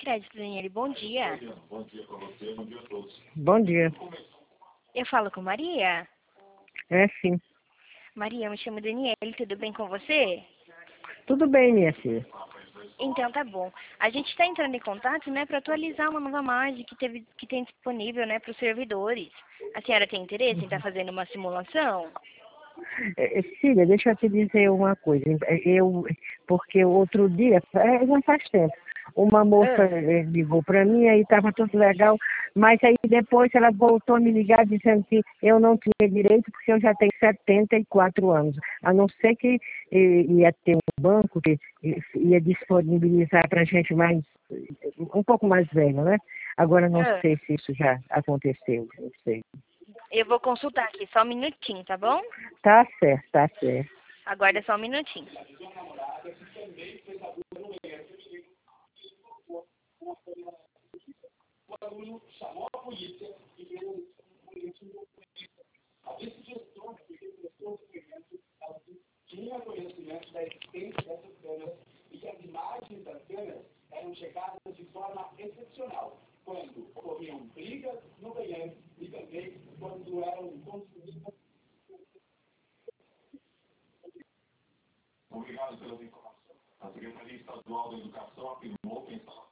Crédito, Daniele. Bom dia. Bom dia para você, bom dia a todos. Bom dia. Eu falo com Maria. É sim. Maria, eu me chamo Daniele, tudo bem com você? Tudo bem, minha filha. Então tá bom. A gente está entrando em contato, né, para atualizar uma nova margem que tem disponível, né, para os servidores. A senhora tem interesse em estar fazendo uma simulação? Filha, deixa eu te dizer uma coisa. Porque outro dia, não faz tempo, uma moça ligou para mim, aí estava tudo legal, mas aí depois ela voltou a me ligar dizendo que eu não tinha direito porque eu já tenho 74 anos. A não ser que ia ter um banco que ia disponibilizar para gente um pouco mais velho, né? Agora não sei se isso já aconteceu, não sei. Eu vou consultar aqui, só um minutinho, tá bom? Tá certo, tá certo. Aguarda só um minutinho. O aluno chamou a polícia e deu um boletim de ocorrência. A vice-gestora que prestou depoimento tinha conhecimento da existência dessas câmeras e que as imagens das câmeras eram checadas de forma excepcional, quando ocorriam brigas no banheiro e também quando eram consumidas. Obrigado pelas informações. A Secretaria Estadual da Educação afirmou que a instalação